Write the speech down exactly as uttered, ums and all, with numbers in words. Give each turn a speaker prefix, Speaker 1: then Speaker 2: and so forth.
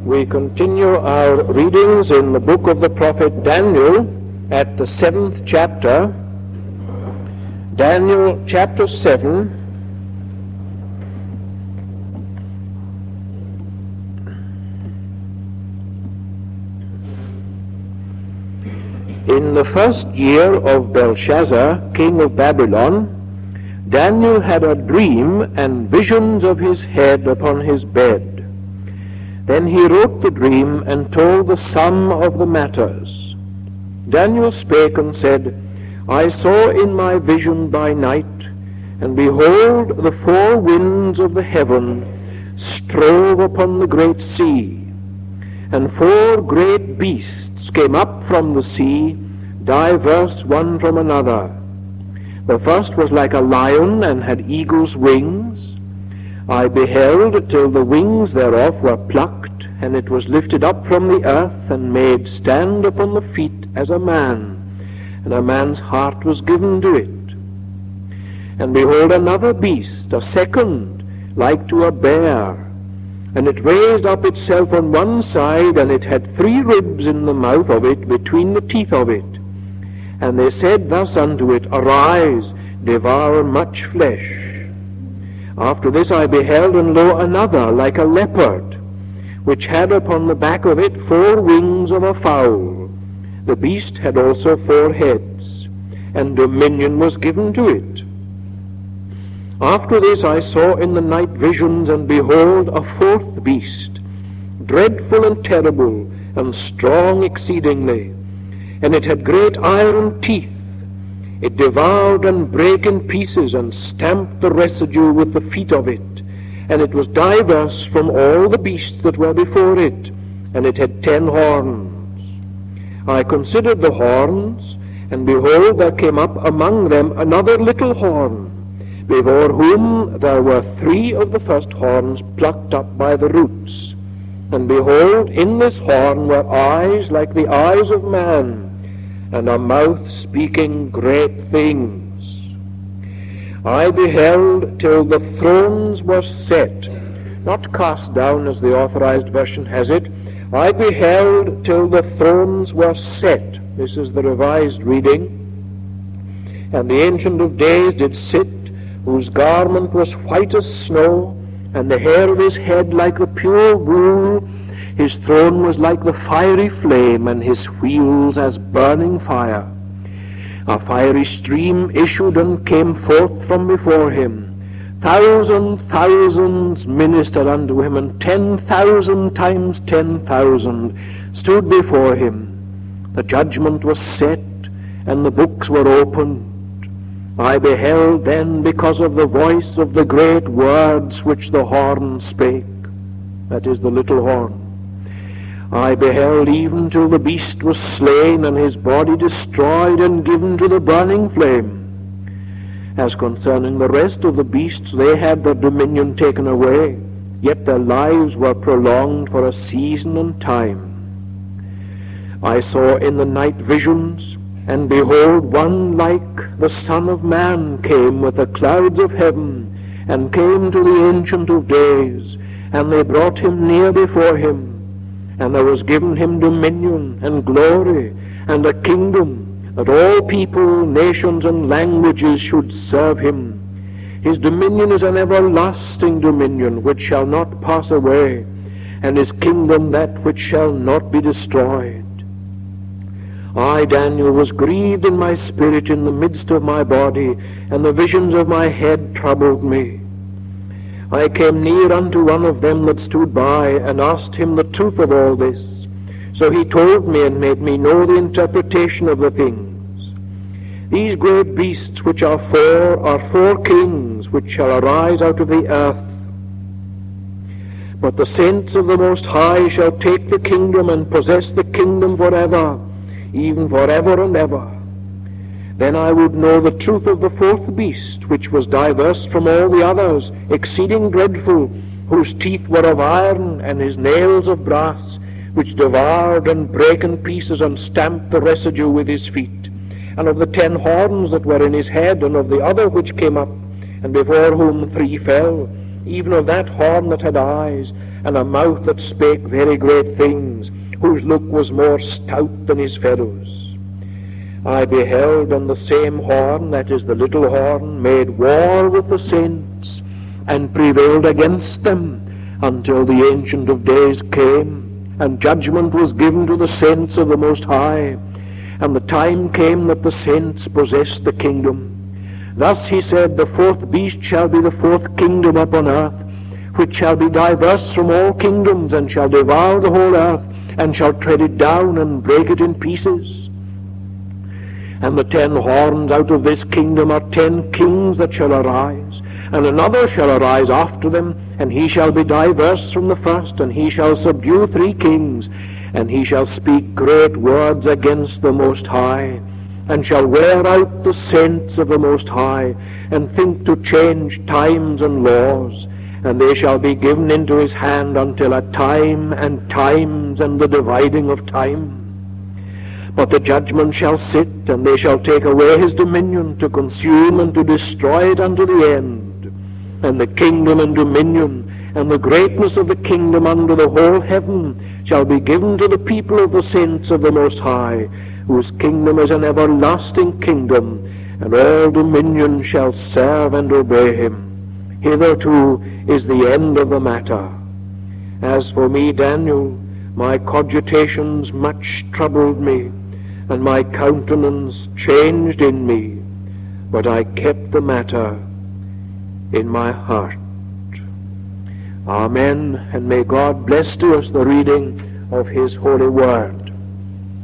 Speaker 1: We continue our readings in the book of the prophet Daniel at the seventh chapter. Daniel chapter seven. In the first year of Belshazzar, king of Babylon, Daniel had a dream and visions of his head upon his bed. Then he wrote the dream and told the sum of the matters. Daniel spake and said, I saw in my vision by night, and behold, the four winds of the heaven strove upon the great sea, and four great beasts came up from the sea, diverse one from another. The first was like a lion, and had eagle's wings. I beheld till the wings thereof were plucked, and it was lifted up from the earth, and made stand upon the feet as a man, and a man's heart was given to it. And behold, another beast, a second, like to a bear, and it raised up itself on one side, and it had three ribs in the mouth of it, between the teeth of it. And they said thus unto it, Arise, devour much flesh. After this I beheld, and lo, another, like a leopard, which had upon the back of it four wings of a fowl. The beast had also four heads, and dominion was given to it. After this I saw in the night visions, and behold, a fourth beast, dreadful and terrible, and strong exceedingly, and it had great iron teeth. It devoured and brake in pieces, and stamped the residue with the feet of it. And it was diverse from all the beasts that were before it, and it had ten horns. I considered the horns, and behold, there came up among them another little horn, before whom there were three of the first horns plucked up by the roots. And behold, in this horn were eyes like the eyes of man, and a mouth speaking great things. I beheld till the thrones were set, not cast down as the Authorized Version has it. I beheld till the thrones were set. This is the Revised reading. And the Ancient of Days did sit, whose garment was white as snow, and the hair of his head like the pure wool. His throne was like the fiery flame, and his wheels as burning fire. A fiery stream issued and came forth from before him. Thousand thousands ministered unto him, and ten thousand times ten thousand stood before him. The judgment was set, and the books were opened. I beheld then, because of the voice of the great words which the horn spake, that is, the little horn. I beheld even till the beast was slain, and his body destroyed and given to the burning flame. As concerning the rest of the beasts, they had their dominion taken away, yet their lives were prolonged for a season and time. I saw in the night visions, and behold, one like the Son of Man came with the clouds of heaven, and came to the Ancient of Days, and they brought him near before him. And there was given him dominion and glory and a kingdom, that all people, nations, and languages should serve him. His dominion is an everlasting dominion which shall not pass away, and his kingdom that which shall not be destroyed. I, Daniel, was grieved in my spirit in the midst of my body, and the visions of my head troubled me. I came near unto one of them that stood by, and asked him the truth of all this. So he told me, and made me know the interpretation of the things. These great beasts which are four are four kings, which shall arise out of the earth. But the saints of the Most High shall take the kingdom, and possess the kingdom forever, even forever and ever. Then I would know the truth of the fourth beast, which was diverse from all the others, exceeding dreadful, whose teeth were of iron, and his nails of brass, which devoured and brake in pieces, and stamped the residue with his feet. And of the ten horns that were in his head, and of the other which came up, and before whom three fell, even of that horn that had eyes, and a mouth that spake very great things, whose look was more stout than his fellows. I beheld on the same horn, that is the little horn, made war with the saints, and prevailed against them, until the Ancient of Days came, and judgment was given to the saints of the Most High, and the time came that the saints possessed the kingdom. Thus he said, the fourth beast shall be the fourth kingdom upon earth, which shall be diverse from all kingdoms, and shall devour the whole earth, and shall tread it down, and break it in pieces. And the ten horns out of this kingdom are ten kings that shall arise, and another shall arise after them, and he shall be diverse from the first, and he shall subdue three kings, and he shall speak great words against the Most High, and shall wear out the saints of the Most High, and think to change times and laws, and they shall be given into his hand until a time and times and the dividing of time. But the judgment shall sit, and they shall take away his dominion, to consume and to destroy it unto the end. And the kingdom and dominion, and the greatness of the kingdom under the whole heaven, shall be given to the people of the saints of the Most High, whose kingdom is an everlasting kingdom, and all dominion shall serve and obey him. Hitherto is the end of the matter. As for me, Daniel, my cogitations much troubled me, and my countenance changed in me, but I kept the matter in my heart. Amen, and may God bless to us the reading of his holy word.